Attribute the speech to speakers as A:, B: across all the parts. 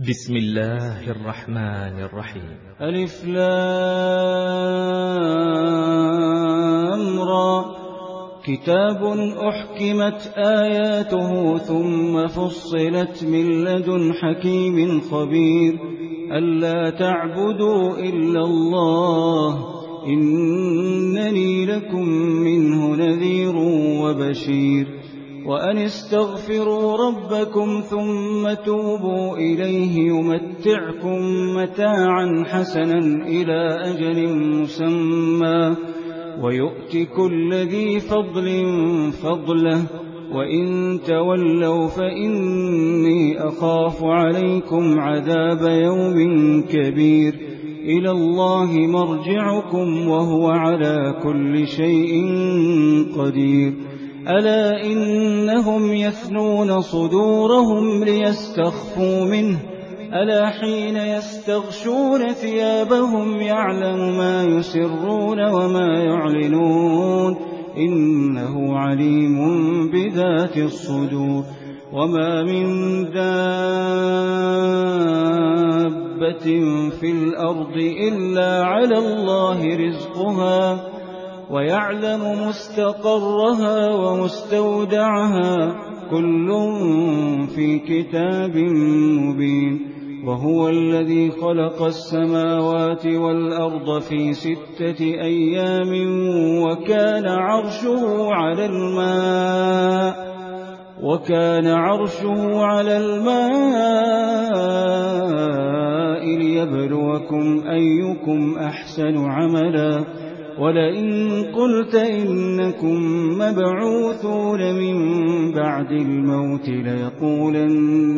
A: بسم الله الرحمن الرحيم.
B: ألف لام را. كتاب أحكمت آياته ثم فصلت من لدن حكيم خبير ألا تعبدوا إلا الله إنني لكم منه نذير وبشير وأن استغفروا ربكم ثم توبوا إليه يمتعكم متاعا حسنا إلى أجل مسمى ويؤت كل ذي فضل فضله وإن تولوا فإني أخاف عليكم عذاب يوم كبير إلى الله مرجعكم وهو على كل شيء قدير ألا إنهم يثنون صدورهم ليستخفوا منه ألا حين يستغشون ثيابهم يعلم ما يسرون وما يعلنون إنه عليم بذات الصدور وما من دابة في الأرض إلا على الله رزقها ويعلم مستقرها ومستودعها كل في كتاب مبين وهو الذي خلق السماوات والأرض في 6 أيام وكان عرشه على الماء ليبلوكم أيكم أحسن عملا ولئن قلت إنكم مبعوثون من بعد الموت ليقولن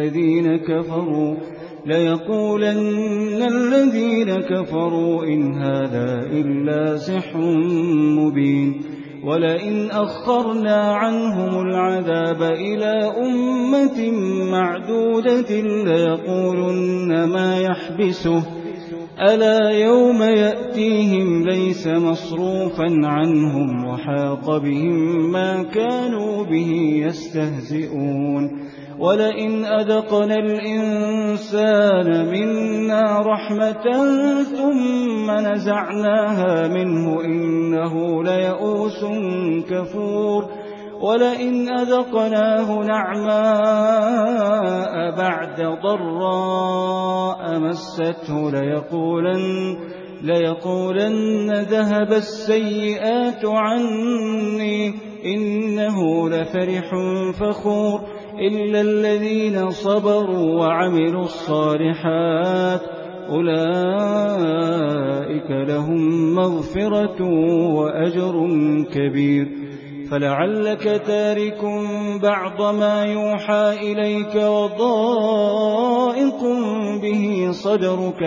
B: الذين كفروا إن هذا إلا سحر مبين ولئن أخرنا عنهم العذاب إلى أمة معدودة ليقولن ما يحبسه ألا يوم يأتيهم ليس مصروفا عنهم وحاق بهم ما كانوا به يستهزئون ولئن أذقنا الإنسان منا رحمة ثم نزعناها منه إنه ليئوس كفور ولئن أذقناه نعماء بعد ضراء مسته ليقولن ذهب السيئات عني إنه لفرح فخور إلا الذين صبروا وعملوا الصالحات أولئك لهم مغفرة وأجر كبير فلعلك تارك بعض ما يوحى إليك وضائق به صدرك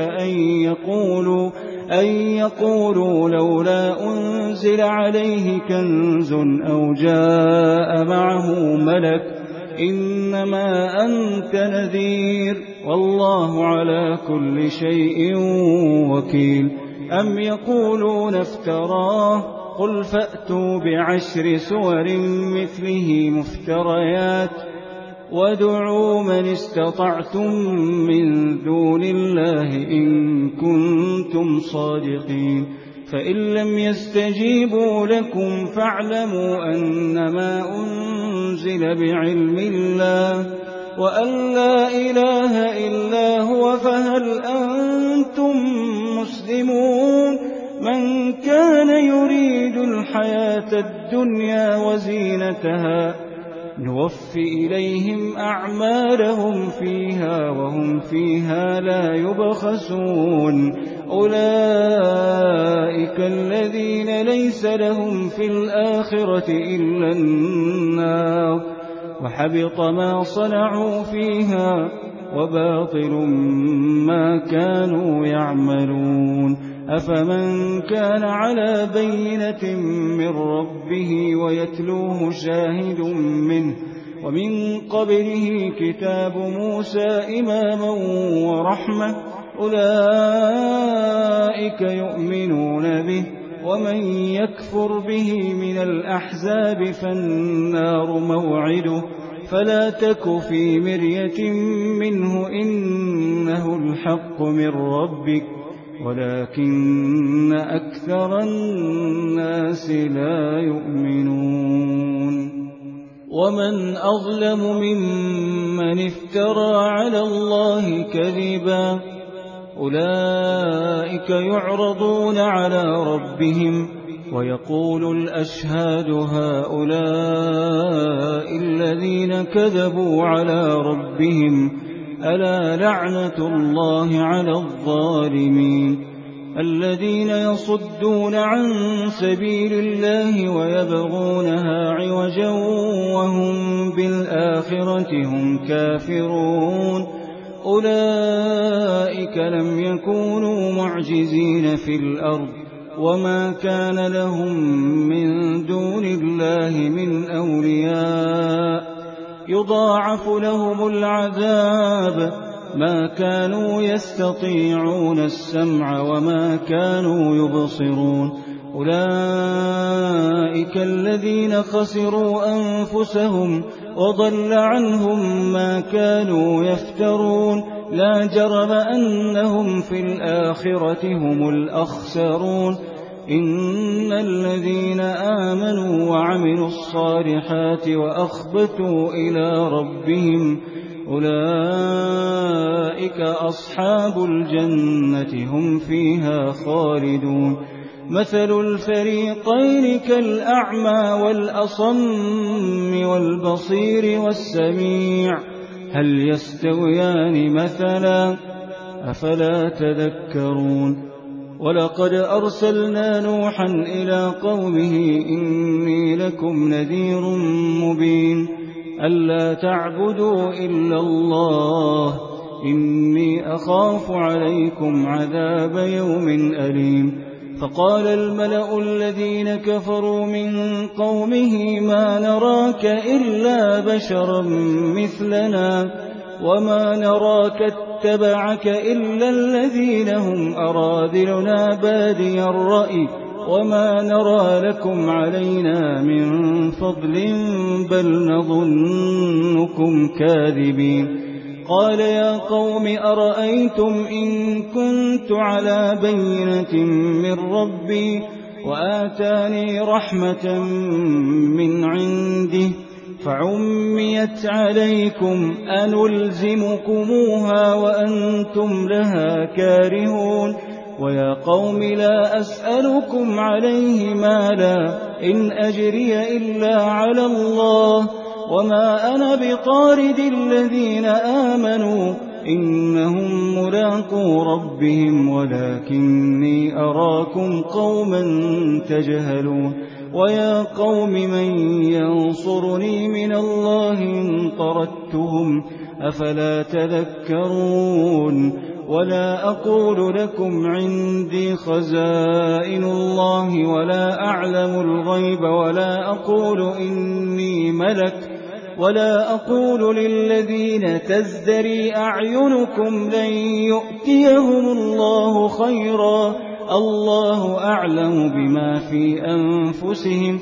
B: أن يقولوا لولا أنزل عليه كنز أو جاء معه ملك إنما أنت نذير والله على كل شيء وكيل أم يقولون افتراه قل فأتوا ب10 سور مثله مفتريات وادعوا من استطعتم من دون الله إن كنتم صادقين فإن لم يستجيبوا لكم فاعلموا أنما أنزل بعلم الله وأن لا إله إلا هو فهل أنتم مسلمون من كان يريد الحياة الدنيا وزينتها نوفي إليهم أعمالهم فيها وهم فيها لا يبخسون أولئك الذين ليس لهم في الآخرة إلا النار وحبط ما صنعوا فيها وباطل ما كانوا يعملون أفمن كان على بينة من ربه ويتلوه شاهد منه ومن قبله كتاب موسى إماما ورحمة أولئك يؤمنون به ومن يكفر به من الأحزاب فالنار موعده فلا تك في مرية منه إن الحق من ربك ولكن أكثر الناس لا يؤمنون ومن أظلم ممن افترى على الله كذبا أولئك يعرضون على ربهم ويقول الأشهاد هؤلاء الذين كذبوا على ربهم ألا لعنة الله على الظالمين الذين يصدون عن سبيل الله ويبغونها عوجا وهم بالآخرة هم كافرون أولئك لم يكونوا معجزين في الأرض وما كان لهم من دون الله من أولياء يضاعف لهم العذاب ما كانوا يستطيعون السمع وما كانوا يبصرون أولئك الذين خسروا أنفسهم وضل عنهم ما كانوا يفترون لا جرم أنهم في الآخرة هم الأخسرون إن الذين آمنوا وعملوا الصالحات وأخبتوا إلى ربهم أولئك أصحاب الجنة هم فيها خالدون مثل الفريقين كالأعمى والأصم والبصير والسميع هل يستويان مثلا أفلا تذكرون ولقد أرسلنا نوحا إلى قومه إني لكم نذير مبين ألا تعبدوا إلا الله إني أخاف عليكم عذاب يوم أليم فقال الملأ الذين كفروا من قومه ما نراك إلا بشرا مثلنا وما نراك اتبعك إلا الذين هم أراذلنا بادي الرأي وما نرى لكم علينا من فضل بل نظنكم كاذبين قال يا قوم أرأيتم إن كنت على بينة من ربي وآتاني رحمة من عنده فعميت عليكم أنلزمكموها وأنتم لها كارهون ويا قوم لا أسألكم عليه مالا إن أجري إلا على الله وما أنا بطارد الذين آمنوا إنهم ملاقو ربهم ولكني أراكم قوما تجهلون ويا قوم من ينصرني من الله إن طردتهم أفلا تذكرون ولا أقول لكم عندي خزائن الله ولا أعلم الغيب ولا أقول إني ملك ولا أقول للذين تزدري أعينكم لن يؤتيهم الله خيرا الله أعلم بما في أنفسهم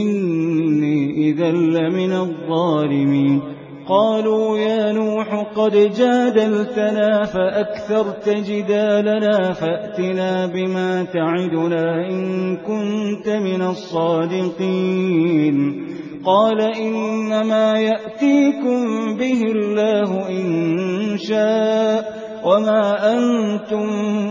B: إني إذا لمن الظالمين قالوا يا نوح قد جادلتنا فأكثرت جدالنا فأتنا بما تعدنا إن كنت من الصادقين قال إنما يأتيكم به الله إن شاء وما أنتم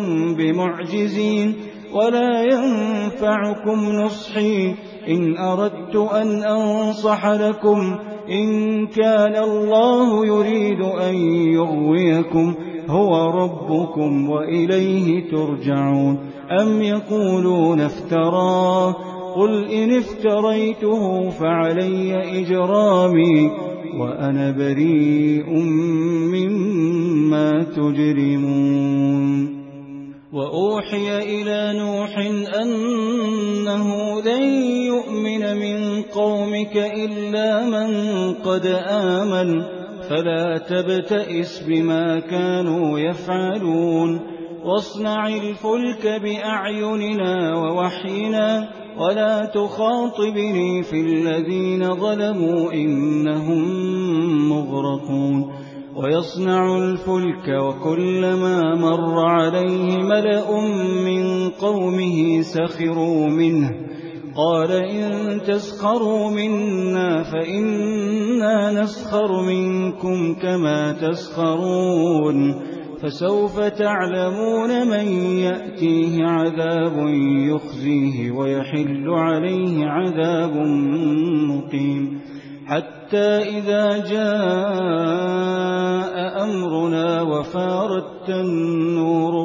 B: بمعجزين ولا ينفعكم نصحي إن أردت أن أنصح لكم إن كان الله يريد أن يغويكم هو ربكم وإليه ترجعون أم يقولون افتراه قل إن افتريته فعلي إجرامي وأنا بريء مما تجرمون وأوحي إلى نوح أنه لن يؤمن من قومك إلا من قد آمن فلا تبتئس بما كانوا يفعلون واصنع الفلك بأعيننا ووحينا ولا تخاطبني في الذين ظلموا إنهم مغرقون ويصنع الفلك وكلما مر عليه ملأ من قومه سخروا منه قال إن تسخروا منا فإنا نسخر منكم كما تسخرون فسوف تعلمون من يأتيه عذاب يخزيه ويحل عليه عذاب مقيم حتى إذا جاء أمرنا وفارت النور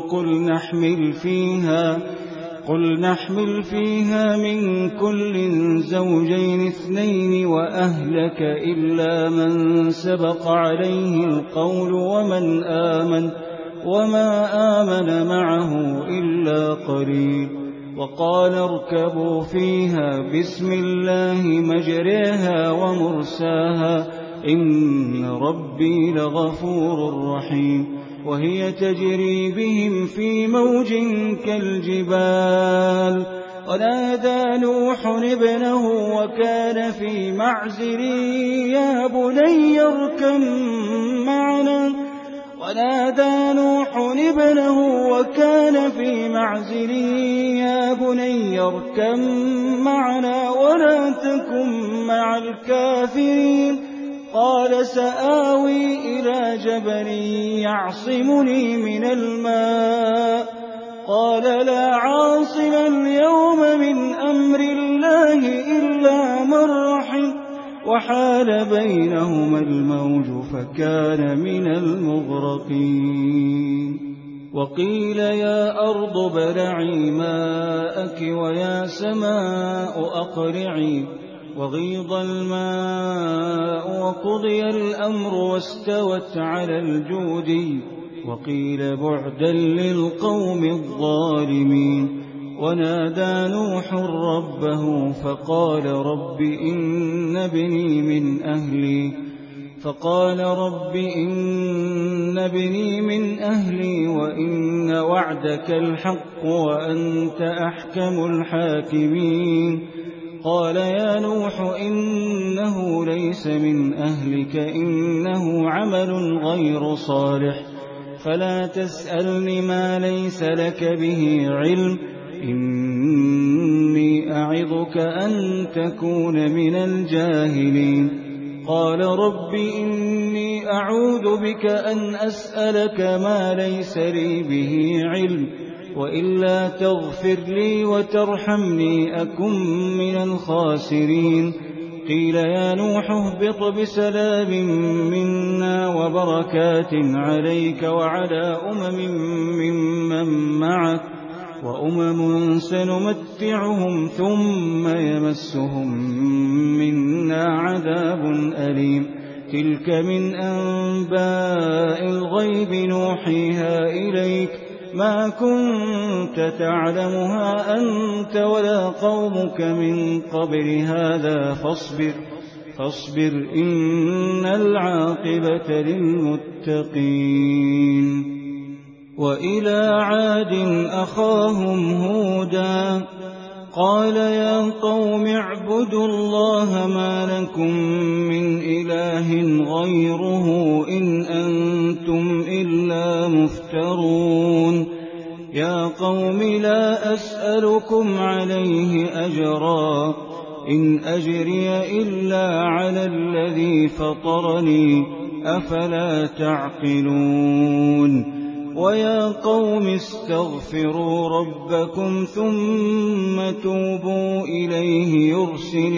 B: قل نحمل فيها من كل زوجين 2 وأهلك إلا من سبق عليه القول وما آمن معه إلا قليل وقال اركبوا فيها بسم الله مجريها ومرساها إن ربي لغفور رحيم وهي تجري بهم في موج كالجبال ونادى نوح ابنه وكان في معزل يا بني اركب معنا ولا تكن مع الكافرين قال سآوي إلى جبل يعصمني من الماء قال لا عاصم اليوم من أمر الله إلا من رحم وحال بينهما الموج فكان من المغرقين وقيل يا أرض ابلعي ماءك ويا سماء أقلعي وغيض الماء وقضي الأمر واستوت على الجودي وقيل بعدا للقوم الظالمين ونادى نوح ربه فقال رب إن ابني من أهلي وإن وعدك الحق وأنت أحكم الحاكمين قال يا نوح إنه ليس من أهلك إنه عمل غير صالح فلا تسألني ما ليس لك به علم إني أعظك أن تكون من الجاهلين قال رب إني أعوذ بك أن أسألك ما ليس لي به علم وإلا تغفر لي وترحمني أكن من الخاسرين قيل يا نوح اهبط بسلام منا وبركات عليك وعلى ممن معك وأمم سنمتعهم ثم يمسهم منا عذاب أليم تلك من أنباء الغيب نوحيها إليك ما كنت تعلمها أنت ولا قومك من قبل هذا فاصبر إن العاقبة للمتقين وإلى عاد أخاهم هودا قال يا قوم اعبدوا الله ما لكم من إله غيره إن أنتم إلا مفترون يا قوم لا أسألكم عليه أجرا إن أجري إلا على الذي فطرني أفلا تعقلون ويا قوم استغفروا ربكم ثم توبوا إليه يرسل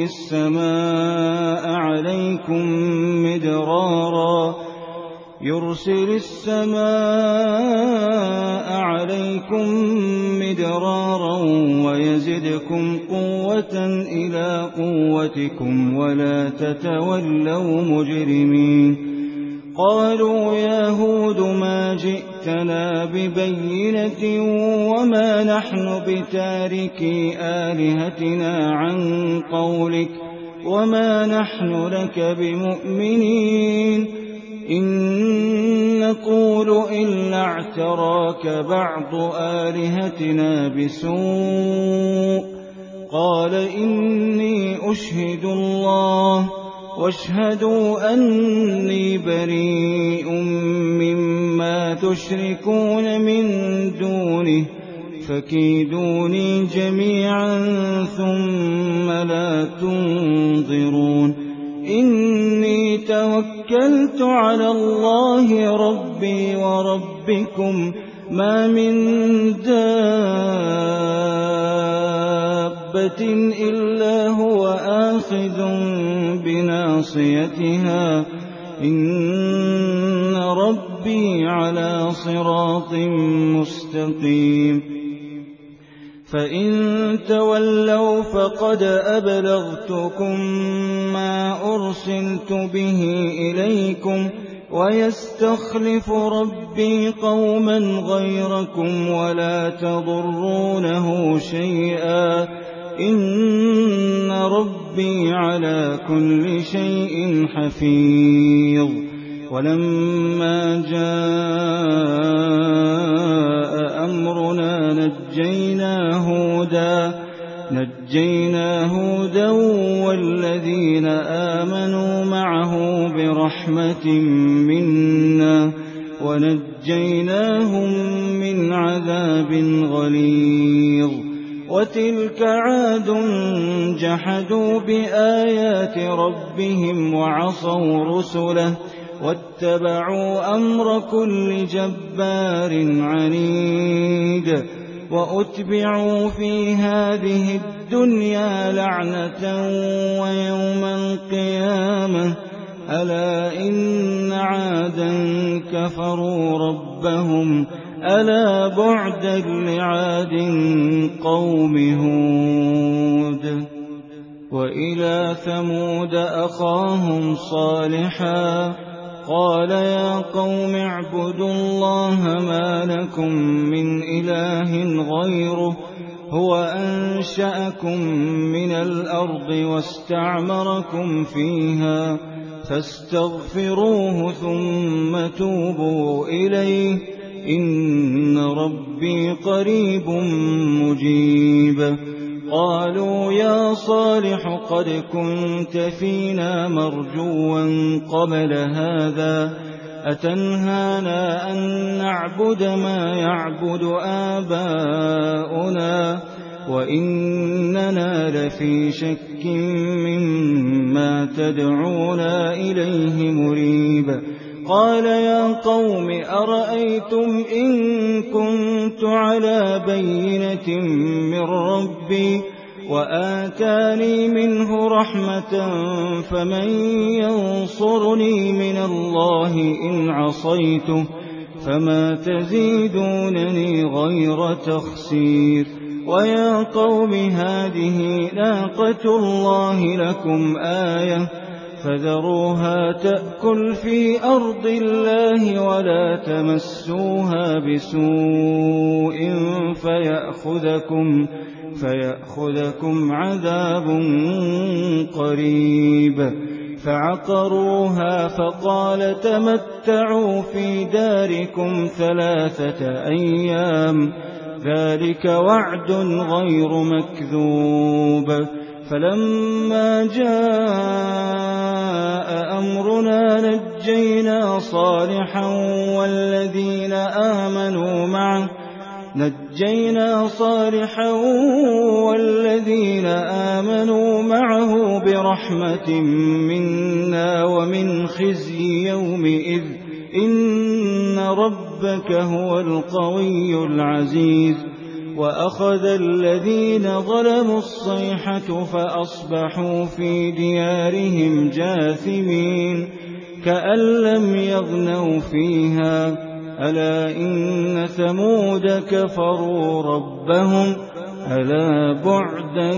B: السماء عليكم مدرارا ويزدكم قوة إلى قوتكم ولا تتولوا مجرمين قالوا يا هود ما جئتنا ببينة وما نحن بتاركي آلهتنا عن قولك وما نحن لك بمؤمنين إن نقول إلا اعتراك بعض آلهتنا بسوء قال إني أشهد الله واشهدوا أني بريء مما تشركون من دونه فكيدوني جميعا ثم لا تنظرون إني توكلت على الله ربي وربكم ما من دابة إلا هو آخذ بناصيتها إن ربي على صراط مستقيم فإن تولوا فقد أبلغتكم ما أرسلت به إليكم ويستخلف ربي قوما غيركم ولا تضرونه شيئا إن ربي على كل شيء حفيظ ولما جاء أمرنا نجينا هودا والذين آمنوا معه برحمة منا ونجيناهم من عذاب غليظ وتلك عاد جحدوا بآيات ربهم وعصوا رسله واتبعوا أمر كل جبار عنيد وأتبعوا في هذه الدنيا لعنة ويوم القيامة ألا إن عادا كفروا ربهم ألا بعدا لعاد قوم هود وإلى ثمود أخاهم صالحا قال يا قوم اعبدوا الله ما لكم من إله غيره هو أنشأكم من الأرض واستعمركم فيها فاستغفروه ثم توبوا إليه إن ربي قريب مجيب قالوا يا صالح قد كنت فينا مرجوا قبل هذا أتنهانا أن نعبد ما يعبد آباؤنا وإننا لفي شك مما تدعونا إليه مريب قال يا قوم أرأيتم إن كنت على بينة من ربي وآتاني منه رحمة فمن ينصرني من الله إن عصيته فما تزيدونني غير تخسير ويا قوم هذه ناقة الله لكم آية فذروها تأكل في أرض الله ولا تمسوها بسوء فيأخذكم عذاب قريب فعقروها فقال تمتعوا في داركم 3 أيام ذلك وعد غير مكذوب فلما جاء أمرنا نجينا صالحا والذين آمنوا معه برحمة منا ومن خزي يومئذ إن ربك هو القوي العزيز وأخذ الذين ظلموا الصيحة فأصبحوا في ديارهم جاثمين كأن لم يغنوا فيها ألا إن ثمود كفروا ربهم ألا بعدا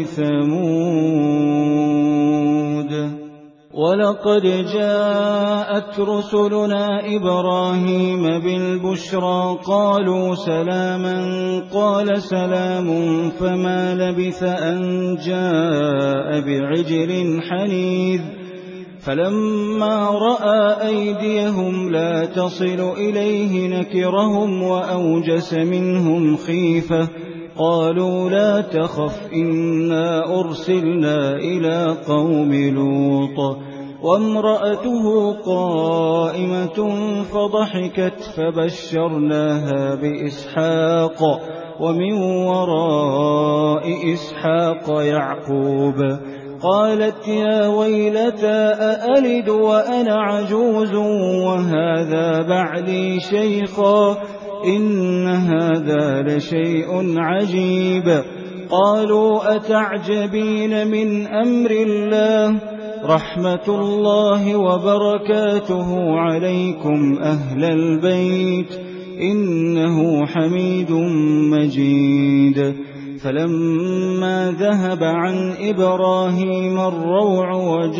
B: لثمود ولقد جاءت رسلنا إبراهيم بالبشرى قالوا سلاما قال سلام فما لبث أن جاء بعجل حنيذ فلما رأى أيديهم لا تصل إليه نكرهم وأوجس منهم خيفة قالوا لا تخف إنا أرسلنا إلى قوم لوط وامرأته قائمة فضحكت فبشرناها بإسحاق ومن وراء إسحاق يعقوب قالت يا ويلتى أألد وأنا عجوز وهذا بعلي شيخا إن هذا لشيء عجيب قالوا أتعجبين من أمر الله رحمة الله وبركاته عليكم أهل البيت إنه حميد مجيد فلما ذهب عن إبراهيم الروع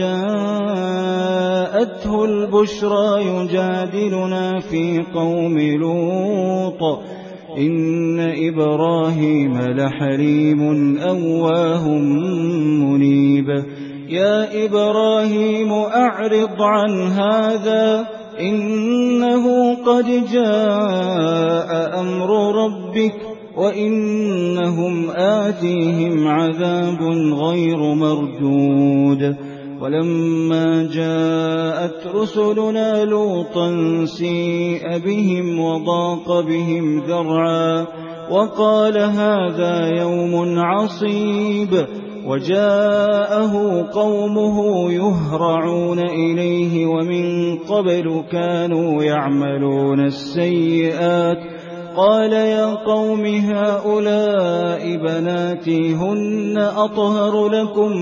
B: وجاءته البشرى يجادلنا في قوم لوط إن إبراهيم لحليم أواه منيب يا إبراهيم أعرض عن هذا إنه قد جاء أمر ربك وإنهم آتيهم عذاب غير مردود ولما جاءت رسلنا لوطا سيء بهم وضاق بهم ذرعا وقال هذا يوم عصيب وجاءه قومه يهرعون إليه ومن قبل كانوا يعملون السيئات قال يا قوم هؤلاء بناتي هن أطهر لكم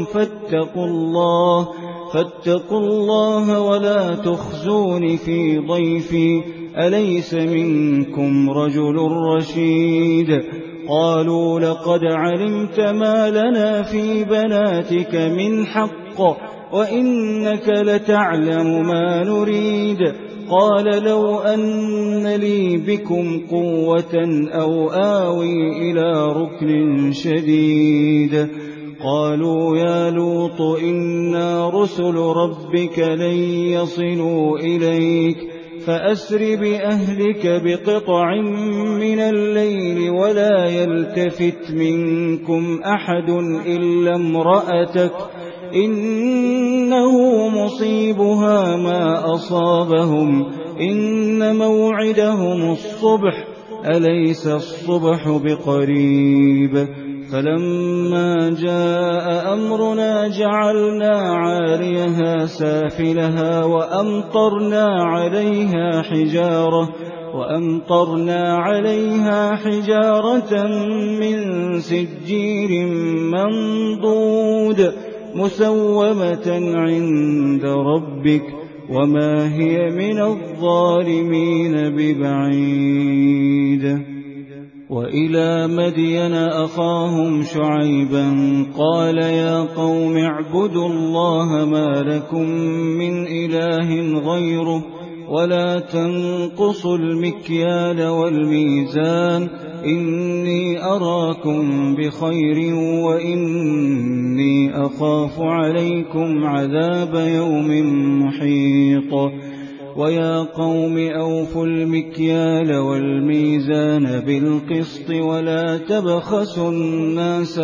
B: فاتقوا الله ولا تخزون في ضيفي أليس منكم رجل رشيد قالوا لقد علمت ما لنا في بناتك من حق وإنك لتعلم ما نريد قال لو أن لي بكم قوة أو آوي إلى ركن شديد قالوا يا لوط إنا رسل ربك لن يصلوا إليك فأسر بأهلك بقطع من الليل ولا يلتفت منكم أحد إلا امرأتك إنه مصيبها ما أصابهم إن موعدهم الصبح أليس الصبح بقريب فلما جاء أمرنا جعلنا عاليها سافلها وأمطرنا عليها حجارة من سجيل منضود مسومة عند ربك وما هي من الظالمين ببعيد وإلى مدين أخاهم شعيبا قال يا قوم اعبدوا الله ما لكم من إله غيره ولا تنقصوا المكيال والميزان إني أراكم بخير وإني أخاف عليكم عذاب يوم محيط ويا قوم أوفوا المكيال والميزان بالقسط ولا تبخسوا الناس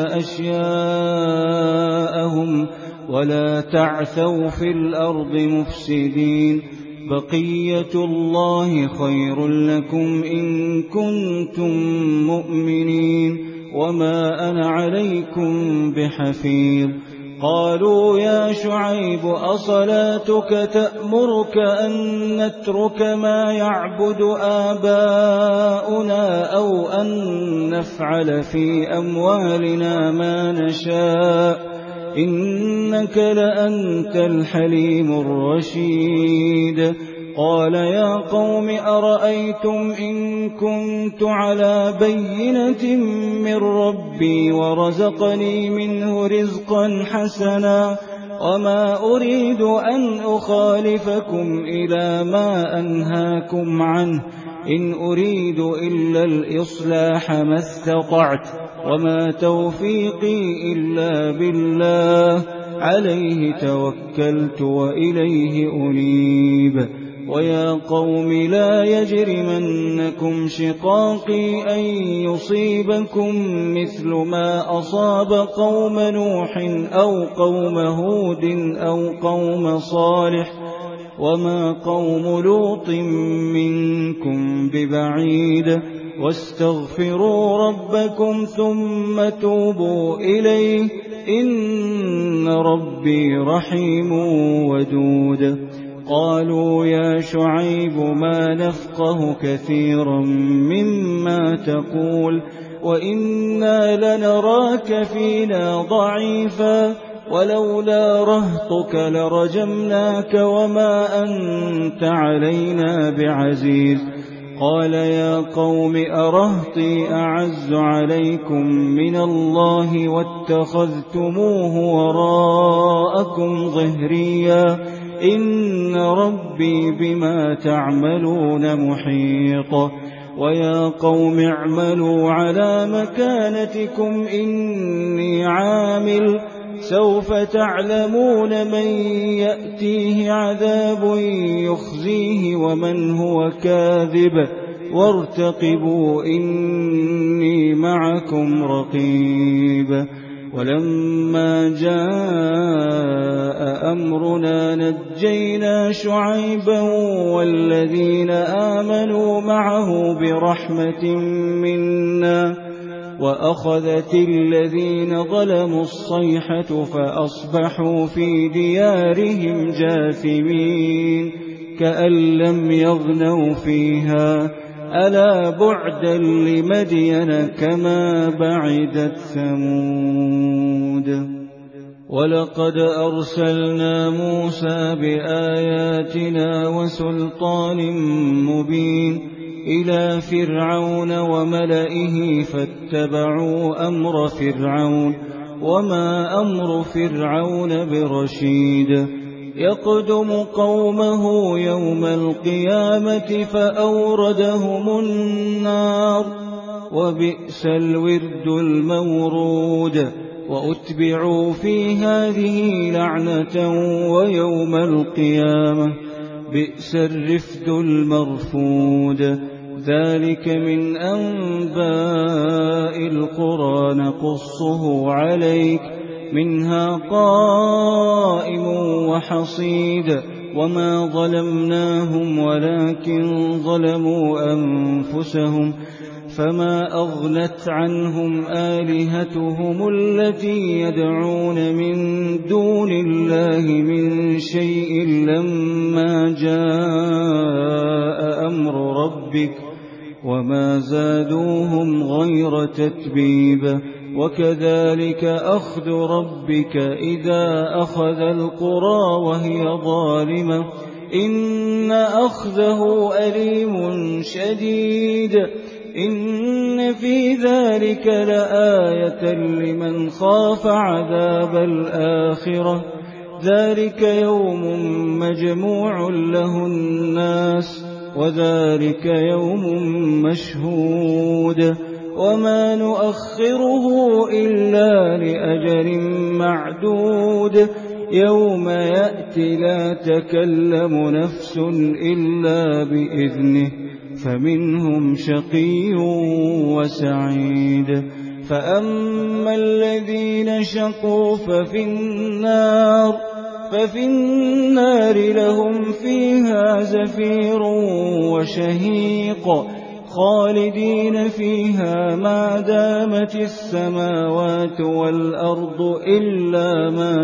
B: أشياءهم ولا تعثوا في الأرض مفسدين بقية الله خير لكم إن كنتم مؤمنين وما أنا عليكم بحفيظ قالوا يا شعيب أصلاتك تأمرك أن نترك ما يعبد آباؤنا أو أن نفعل في أموالنا ما نشاء إنك لأنت الحليم الرشيد قال يا قوم أرأيتم إن كنت على بينة من ربي ورزقني منه رزقا حسنا وما أريد أن أخالفكم إلى ما أنهاكم عنه إن أريد إلا الإصلاح ما استطعت وما توفيقي إلا بالله عليه توكلت وإليه أنيب ويا قوم لا يجرمنكم شقاقي أن يصيبكم مثل ما أصاب قوم نوح أو قوم هود أو قوم صالح وما قوم لوط منكم ببعيد واستغفروا ربكم ثم توبوا إليه إن ربي رحيم ودود. قالوا يا شعيب ما نفقه كثيرا مما تقول وإنا لنراك فينا ضعيفا ولولا رهطك لرجمناك وما أنت علينا بعزيز. قال يا قوم أرهطي أعز عليكم من الله واتخذتموه وراءكم ظهريا إن ربي بما تعملون محيط. ويا قوم اعملوا على مكانتكم إني عامل سوف تعلمون من يأتيه عذاب يخزيه ومن هو كاذب وارتقبوا إني معكم رقيب. ولما جاء أمرنا نجينا شعيبا والذين آمنوا معه برحمة منا وأخذت الذين ظلموا الصيحة فأصبحوا في ديارهم جاثمين كأن لم يغنوا فيها ألا بعدا لمدين كما بعدت ثمود. ولقد أرسلنا موسى بآياتنا وسلطان مبين إلى فرعون وملئه فاتبعوا أمر فرعون وما أمر فرعون برشيد. يقدم قومه يوم القيامة فأوردهم النار وبئس الورد المورود. وأتبعوا في هذه لعنة ويوم القيامة بئس الرفد المرفود. ذلك من أنباء القرى نقصه عليك منها قائم وحصيد. وما ظلمناهم ولكن ظلموا أنفسهم فما أغنت عنهم آلهتهم التي يدعون من دون الله من شيء لما جاء أمر ربك وما زادوهم غير تتبيب. وكذلك أخذ ربك إذا أخذ القرى وهي ظالمة إن أخذه أليم شديد. إن في ذلك لآية لمن خاف عذاب الآخرة ذلك يوم مجموع له الناس وذلك يوم مشهود. وما نؤخره إلا لأجل معدود يوم يأتي لا تكلم نفس إلا بإذنه فمنهم شقي وسعيد. فأما الذين شقوا ففي النار لهم فيها زفير وشهيق خالدين فيها ما دامت السماوات والأرض إلا ما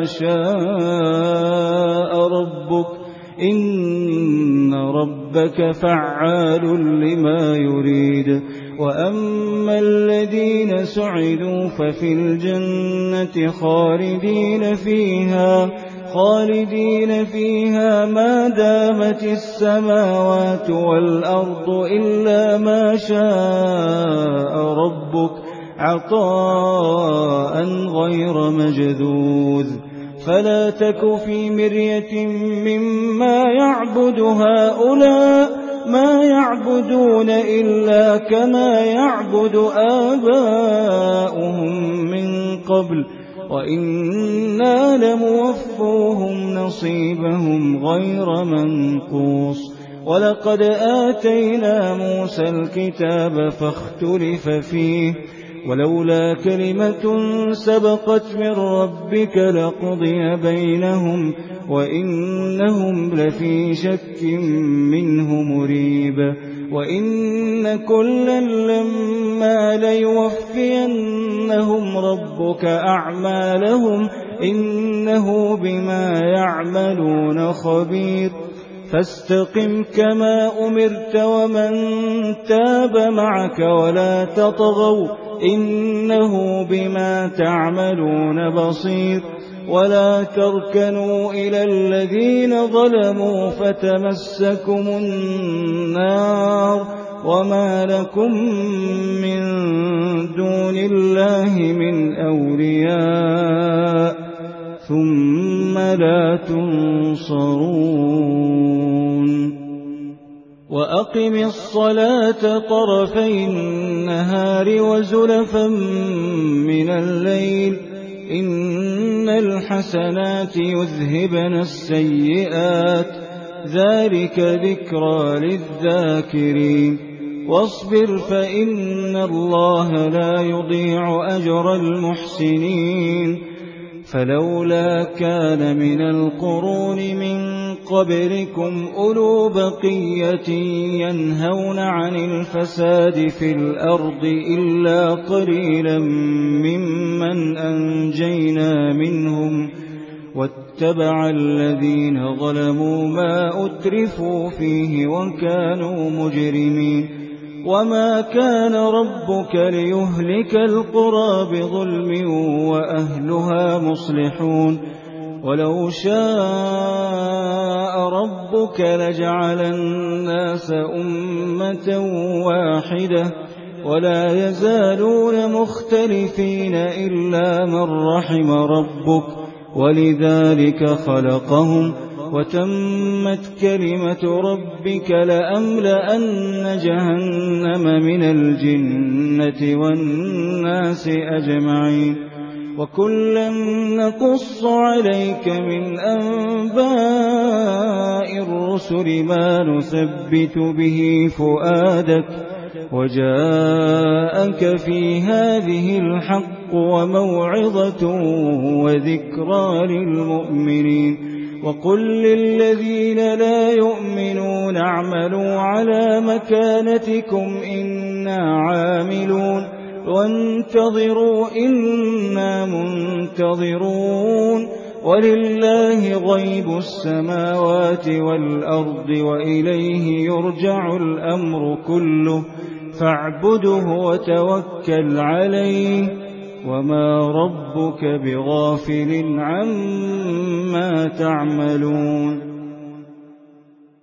B: شاء ربك إن ربك فعال لما يريد. وأما الذين سعدوا ففي الجنة خالدين فيها ما دامت السماوات والأرض إلا ما شاء ربك عطاء غير مجذوذ. فلا تك في مرية مما يعبد هؤلاء ما يعبدون إلا كما يعبد آباؤهم من قبل وإنا لموفوهم نصيبهم غير منقوص. ولقد آتينا موسى الكتاب فاختلف فيه ولولا كلمة سبقت من ربك لقضي بينهم وإنهم لفي شك منه مريب وإن كلا لما ليوفينهم ربك أعمالهم إنه بما يعملون خبير فاستقم كما أمرت ومن تاب معك ولا تطغوا إنه بما تعملون بصير ولا تركنوا إلى الذين ظلموا فتمسكم النار وما لكم من دون الله من أولياء ثم لا تنصرون وأقم الصلاة طرفي النهار وزلفا من الليل إن الحسنات يذهبن السيئات ذلك ذكرى للذاكرين واصبر فإن الله لا يضيع أجر المحسنين فلولا كان من القرون من قبلكم أولو بقية ينهون عن الفساد في الأرض إلا قليلا ممن أنجينا منهم واتبع الذين ظلموا ما أترفوا فيه وكانوا مجرمين وما كان ربك ليهلك القرى بظلم وأهلها مصلحون ولو شاء ربك لجعل الناس أمة واحدة ولا يزالون مختلفين إلا من رحم ربك ولذلك خلقهم وتمت كلمة ربك لأملأن جهنم من الجنة والناس أجمعين وكلا نقص عليك من أنباء الرسل ما نثبت به فؤادك وجاءك في هذه الحق وموعظة وذكرى للمؤمنين وقل للذين لا يؤمنون اعملوا على مكانتكم إنا عاملون وانتظروا إنا منتظرون ولله غيب السماوات والأرض وإليه يرجع الأمر كله فاعبده وتوكل عليه وما ربك بغافل عما تعملون